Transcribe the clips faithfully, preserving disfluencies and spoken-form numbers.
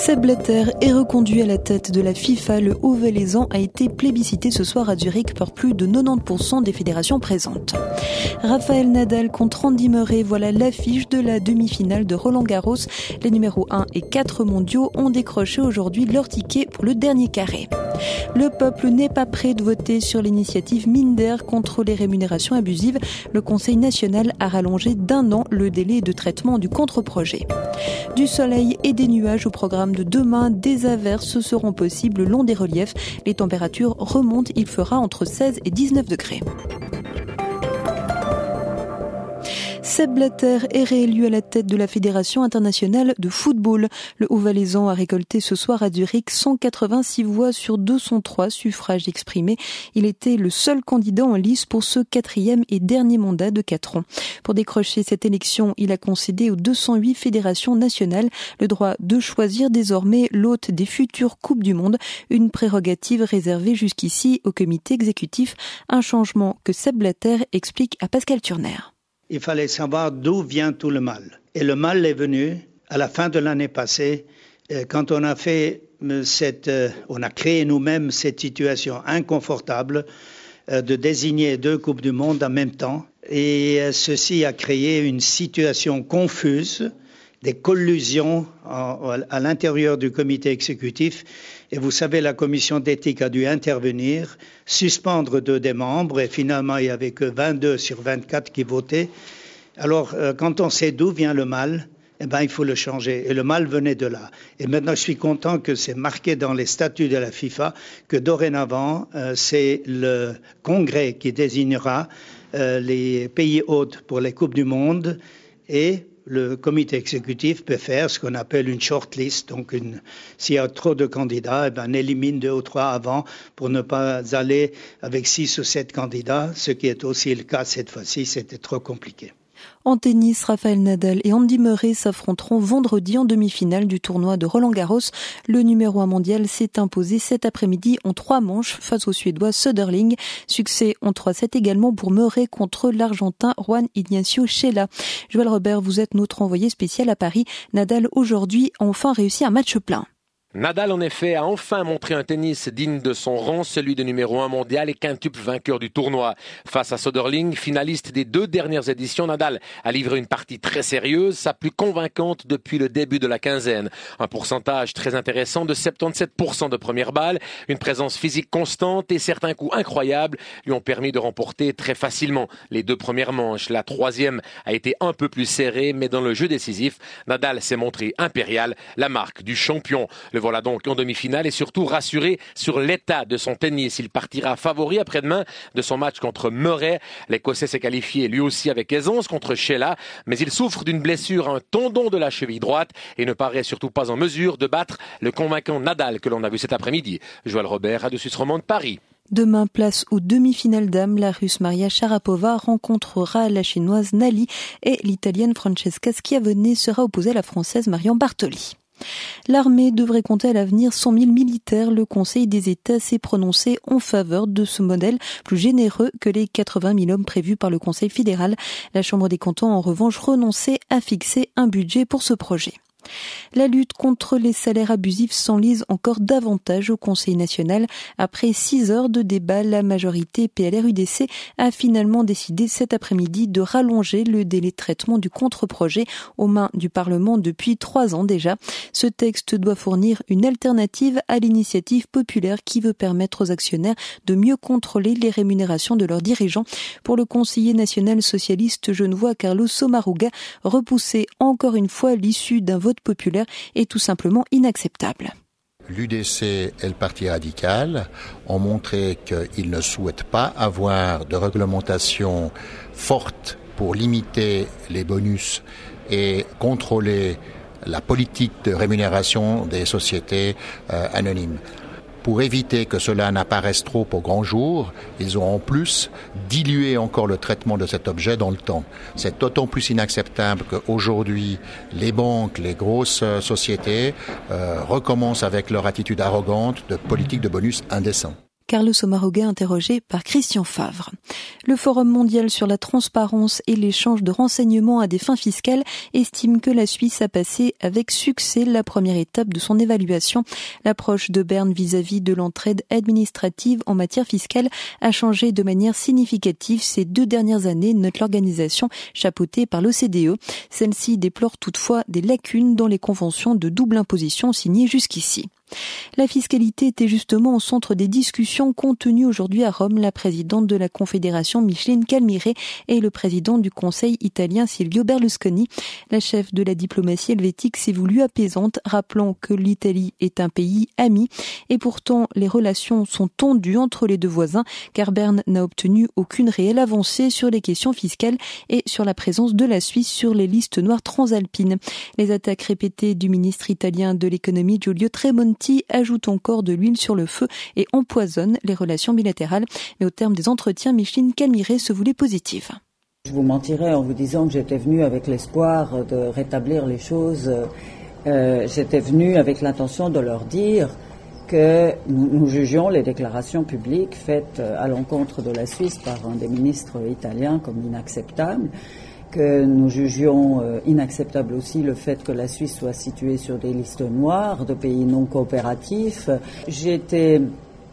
Sepp Blatter est reconduit à la tête de la FIFA. Le haut valaisan a été plébiscité ce soir à Zurich par plus de quatre-vingt-dix pour cent des fédérations présentes. Rafael Nadal contre Andy Murray, voilà l'affiche de la demi-finale de Roland-Garros. Les numéros un et quatre mondiaux ont décroché aujourd'hui leur ticket pour le dernier carré. Le peuple n'est pas prêt de voter sur l'initiative Minder contre les rémunérations abusives. Le Conseil national a rallongé d'un an le délai de traitement du contre-projet. Du soleil et des nuages au programme de demain, des averses seront possibles le long des reliefs. Les températures remontent, il fera entre seize et dix-neuf degrés. Sepp Blatter est réélu à la tête de la Fédération internationale de football. Le Haut-Valaisan a récolté ce soir à Zurich cent quatre-vingt-six voix sur deux cent trois suffrages exprimés. Il était le seul candidat en lice pour ce quatrième et dernier mandat de quatre ans. Pour décrocher cette élection, il a concédé aux deux cent huit fédérations nationales le droit de choisir désormais l'hôte des futures Coupes du Monde, une prérogative réservée jusqu'ici au comité exécutif. Un changement que Sepp Blatter explique à Pascal Turner. Il fallait savoir d'où vient tout le mal. Et le mal est venu à la fin de l'année passée, quand on a fait cette, on a créé nous-mêmes cette situation inconfortable de désigner deux Coupes du Monde en même temps. Et ceci a créé une situation confuse, des collusions à l'intérieur du comité exécutif. Et vous savez, la commission d'éthique a dû intervenir, suspendre deux des membres, et finalement, il n'y avait que vingt-deux sur vingt-quatre qui votaient. Alors, quand on sait d'où vient le mal, eh ben, il faut le changer. Et le mal venait de là. Et maintenant, je suis content que c'est marqué dans les statuts de la FIFA que dorénavant, euh, c'est le Congrès qui désignera euh, les pays hôtes pour les Coupes du Monde, et le comité exécutif peut faire ce qu'on appelle une shortlist. Donc, une, s'il y a trop de candidats, eh ben, on élimine deux ou trois avant pour ne pas aller avec six ou sept candidats, ce qui est aussi le cas cette fois-ci. C'était trop compliqué. En tennis, Rafael Nadal et Andy Murray s'affronteront vendredi en demi-finale du tournoi de Roland-Garros. Le numéro un mondial s'est imposé cet après-midi en trois manches face au Suédois Söderling. Succès en trois sept également pour Murray contre l'Argentin Juan Ignacio Chela. Joël Robert, vous êtes notre envoyé spécial à Paris. Nadal aujourd'hui a enfin réussi un match plein. Nadal, en effet, a enfin montré un tennis digne de son rang, celui de numéro un mondial et quintuple vainqueur du tournoi. Face à Söderling, finaliste des deux dernières éditions, Nadal a livré une partie très sérieuse, sa plus convaincante depuis le début de la quinzaine. Un pourcentage très intéressant de soixante-dix-sept pour cent de première balle, une présence physique constante et certains coups incroyables lui ont permis de remporter très facilement les deux premières manches. La troisième a été un peu plus serrée, mais dans le jeu décisif, Nadal s'est montré impérial, la marque du champion. Le voilà donc en demi-finale et surtout rassuré sur l'état de son tennis. Il partira favori après-demain de son match contre Murray. L'Écossais s'est qualifié lui aussi avec aisance contre Chela, mais il souffre d'une blessure à un tendon de la cheville droite et ne paraît surtout pas en mesure de battre le convaincant Nadal que l'on a vu cet après-midi. Joël Robert, Radio Suisse Romande, Paris. Demain, place aux demi-finales dames. La Russe Maria Sharapova rencontrera la Chinoise Nali et l'Italienne Francesca Schiavone sera opposée à la Française Marion Bartoli. L'armée devrait compter à l'avenir cent mille militaires. Le Conseil des États s'est prononcé en faveur de ce modèle plus généreux que les quatre-vingt mille hommes prévus par le Conseil fédéral. La Chambre des cantons a en revanche renoncé à fixer un budget pour ce projet. La lutte contre les salaires abusifs s'enlise encore davantage au Conseil national. Après six heures de débat, la majorité P L R U D C a finalement décidé cet après-midi de rallonger le délai de traitement du contre-projet aux mains du Parlement depuis trois ans déjà. Ce texte doit fournir une alternative à l'initiative populaire qui veut permettre aux actionnaires de mieux contrôler les rémunérations de leurs dirigeants. Pour le conseiller national socialiste genevois Carlos Sommaruga, repousser encore une fois l'issue d'un vote populaire est tout simplement inacceptable. L'U D C et le Parti radical ont montré qu'ils ne souhaitent pas avoir de réglementation forte pour limiter les bonus et contrôler la politique de rémunération des sociétés euh, anonymes. Pour éviter que cela n'apparaisse trop au grand jour, ils ont en plus dilué encore le traitement de cet objet dans le temps. C'est d'autant plus inacceptable qu'aujourd'hui, les banques, les grosses sociétés euh, recommencent avec leur attitude arrogante de politique de bonus indécent. Carlos Omaroga interrogé par Christian Favre. Le Forum mondial sur la transparence et l'échange de renseignements à des fins fiscales estime que la Suisse a passé avec succès la première étape de son évaluation. L'approche de Berne vis-à-vis de l'entraide administrative en matière fiscale a changé de manière significative ces deux dernières années, note l'organisation chapeautée par l'O C D E. Celle-ci déplore toutefois des lacunes dans les conventions de double imposition signées jusqu'ici. La fiscalité était justement au centre des discussions contenues aujourd'hui à Rome. La présidente de la Confédération, Micheline Calmire, et le président du Conseil italien, Silvio Berlusconi. La chef de la diplomatie helvétique s'est voulue apaisante, rappelant que l'Italie est un pays ami. Et pourtant, les relations sont tendues entre les deux voisins, car Berne n'a obtenu aucune réelle avancée sur les questions fiscales et sur la présence de la Suisse sur les listes noires transalpines. Les attaques répétées du ministre italien de l'économie, Giulio Tremonti, ajoute encore de l'huile sur le feu et empoisonne les relations bilatérales. Mais au terme des entretiens, Micheline Calmire se voulait positive. Je vous mentirais en vous disant que j'étais venue avec l'espoir de rétablir les choses. Euh, j'étais venue avec l'intention de leur dire que nous, nous jugions les déclarations publiques faites à l'encontre de la Suisse par un des ministres italiens comme inacceptables, que nous jugions euh, inacceptable aussi le fait que la Suisse soit située sur des listes noires de pays non coopératifs. J'étais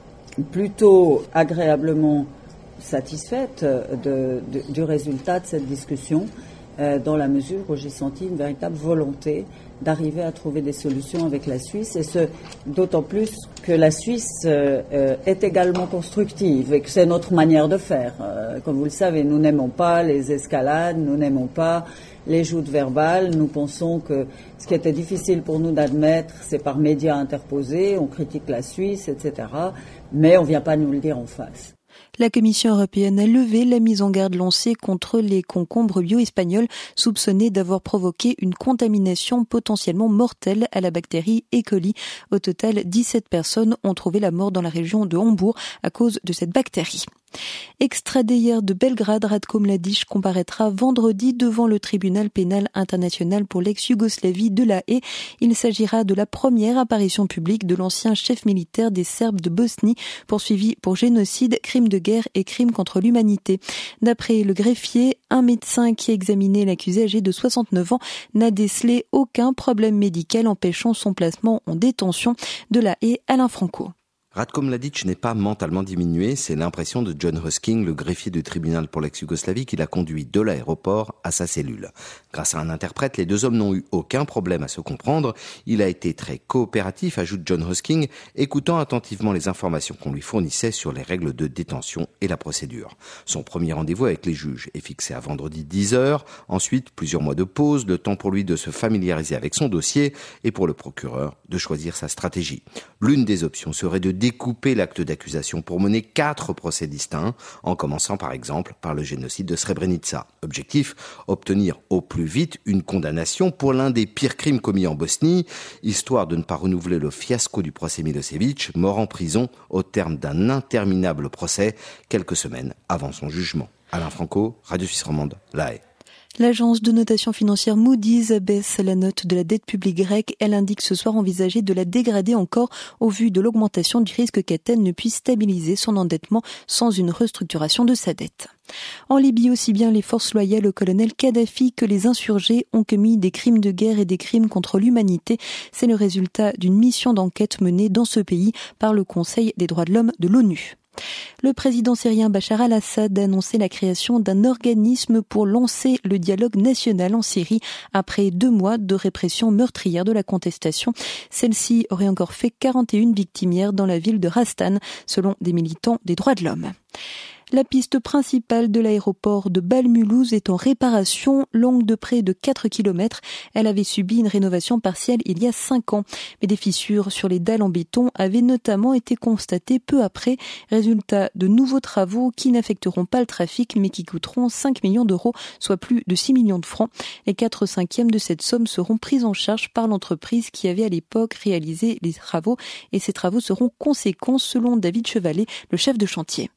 plutôt agréablement satisfaite de, de, du résultat de cette discussion, euh, dans la mesure où j'ai senti une véritable volonté d'arriver à trouver des solutions avec la Suisse, et ce, d'autant plus que la Suisse euh, euh, est également constructive et que c'est notre manière de faire. Euh, comme vous le savez, nous n'aimons pas les escalades, nous n'aimons pas les joutes verbales. Nous pensons que ce qui était difficile pour nous d'admettre, c'est par médias interposés, on critique la Suisse, et cetera, mais on ne vient pas nous le dire en face. La Commission européenne a levé la mise en garde lancée contre les concombres bio espagnols soupçonnés d'avoir provoqué une contamination potentiellement mortelle à la bactérie E. coli. Au total, dix-sept personnes ont trouvé la mort dans la région de Hambourg à cause de cette bactérie. Extradé hier de Belgrade, Ratko Mladic comparaîtra vendredi devant le tribunal pénal international pour l'ex-Yougoslavie de La Haye. Il s'agira de la première apparition publique de l'ancien chef militaire des Serbes de Bosnie, poursuivi pour génocide, crime de guerre et crime contre l'humanité. D'après le greffier, un médecin qui a examiné l'accusé âgé de soixante-neuf ans n'a décelé aucun problème médical empêchant son placement en détention. De La Haye, Alain Franco. Ratko Mladic n'est pas mentalement diminué, c'est l'impression de John Husking, le greffier du tribunal pour l'ex-Yougoslavie, qui l'a conduit de l'aéroport à sa cellule. Grâce à un interprète, les deux hommes n'ont eu aucun problème à se comprendre. Il a été très coopératif, ajoute John Husking, écoutant attentivement les informations qu'on lui fournissait sur les règles de détention et la procédure. Son premier rendez-vous avec les juges est fixé à vendredi dix heures. Ensuite, plusieurs mois de pause, le temps pour lui de se familiariser avec son dossier et pour le procureur de choisir sa stratégie. L'une des options serait de découper l'acte d'accusation pour mener quatre procès distincts, en commençant par exemple par le génocide de Srebrenica. Objectif, obtenir au plus vite une condamnation pour l'un des pires crimes commis en Bosnie, histoire de ne pas renouveler le fiasco du procès Milosevic, mort en prison au terme d'un interminable procès, quelques semaines avant son jugement. Alain Franco, Radio Suisse Romande, La Haye. L'agence de notation financière Moody's abaisse la note de la dette publique grecque. Elle indique ce soir envisager de la dégrader encore au vu de l'augmentation du risque qu'Athènes ne puisse stabiliser son endettement sans une restructuration de sa dette. En Libye, aussi bien les forces loyales au colonel Kadhafi que les insurgés ont commis des crimes de guerre et des crimes contre l'humanité. C'est le résultat d'une mission d'enquête menée dans ce pays par le Conseil des droits de l'homme de l'ONU. Le président syrien Bachar al-Assad a annoncé la création d'un organisme pour lancer le dialogue national en Syrie après deux mois de répression meurtrière de la contestation. Celle-ci aurait encore fait quarante et une victimes hier dans la ville de Rastan, selon des militants des droits de l'homme. La piste principale de l'aéroport de Bâle-Mulhouse est en réparation, longue de près de quatre kilomètres. Elle avait subi une rénovation partielle il y a cinq ans. Mais des fissures sur les dalles en béton avaient notamment été constatées peu après. Résultat de nouveaux travaux qui n'affecteront pas le trafic mais qui coûteront cinq millions d'euros, soit plus de six millions de francs. Les quatre cinquièmes de cette somme seront prises en charge par l'entreprise qui avait à l'époque réalisé les travaux. Et ces travaux seront conséquents selon David Chevalet, le chef de chantier.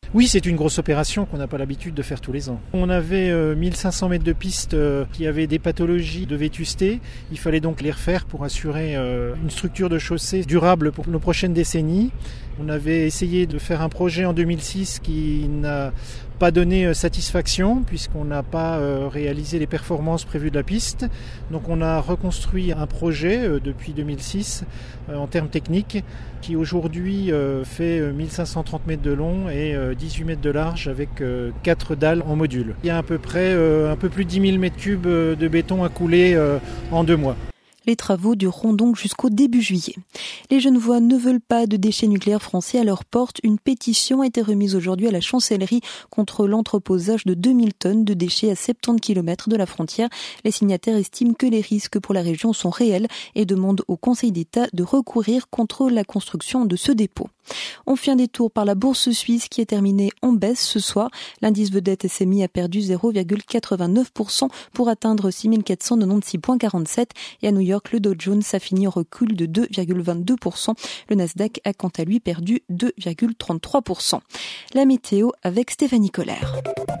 Oui, c'est une grosse opération qu'on n'a pas l'habitude de faire tous les ans. On avait euh, mille cinq cents mètres de piste euh, qui avaient des pathologies de vétusté. Il fallait donc les refaire pour assurer euh, une structure de chaussée durable pour nos prochaines décennies. On avait essayé de faire un projet en deux mille six qui n'a pas donné satisfaction puisqu'on n'a pas euh, réalisé les performances prévues de la piste. Donc on a reconstruit un projet euh, depuis deux mille six euh, en termes techniques qui aujourd'hui euh, fait mille cinq cent trente mètres de long et euh, dix-huit mètres de large avec euh, quatre dalles en module. Il y a à peu près euh, un peu plus de dix mille mètres cubes de béton à couler euh, en deux mois. Les travaux dureront donc jusqu'au début juillet. Les Genevois ne veulent pas de déchets nucléaires français à leur porte. Une pétition a été remise aujourd'hui à la chancellerie contre l'entreposage de deux mille tonnes de déchets à soixante-dix kilomètres de la frontière. Les signataires estiment que les risques pour la région sont réels et demandent au Conseil d'État de recourir contre la construction de ce dépôt. On fait un détour par la bourse suisse qui est terminée en baisse ce soir. L'indice vedette S M I a perdu zéro virgule quatre-vingt-neuf pour cent pour atteindre six mille quatre cent quatre-vingt-seize virgule quarante-sept. Et à New York, le Dow Jones a fini en recul de deux virgule vingt-deux pour cent. Le Nasdaq a quant à lui perdu deux virgule trente-trois pour cent. La météo avec Stéphanie Collère.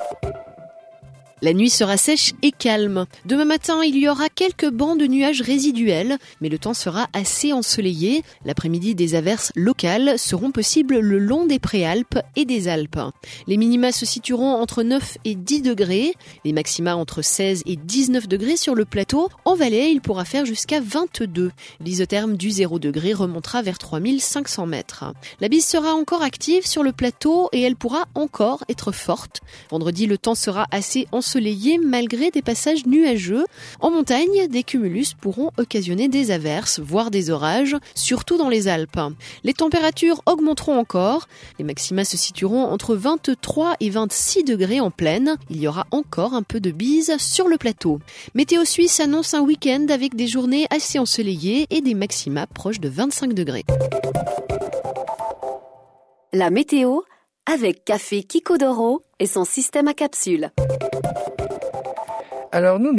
La nuit sera sèche et calme. Demain matin, il y aura quelques bancs de nuages résiduels, mais le temps sera assez ensoleillé. L'après-midi, des averses locales seront possibles le long des Préalpes et des Alpes. Les minima se situeront entre neuf et dix degrés, les maxima entre seize et dix-neuf degrés sur le plateau. En Valais, il pourra faire jusqu'à vingt-deux. L'isotherme du zéro degré remontera vers trois mille cinq cents mètres. La bise sera encore active sur le plateau et elle pourra encore être forte. Vendredi, le temps sera assez ensoleillé. ensoleillé malgré des passages nuageux. En montagne, des cumulus pourront occasionner des averses, voire des orages, surtout dans les Alpes. Les températures augmenteront encore. Les maxima se situeront entre vingt-trois et vingt-six degrés en plaine. Il y aura encore un peu de bise sur le plateau. Météo Suisse annonce un week-end avec des journées assez ensoleillées et des maxima proches de vingt-cinq degrés. La météo avec Café Kiko Doro et son système à capsules. Alors nous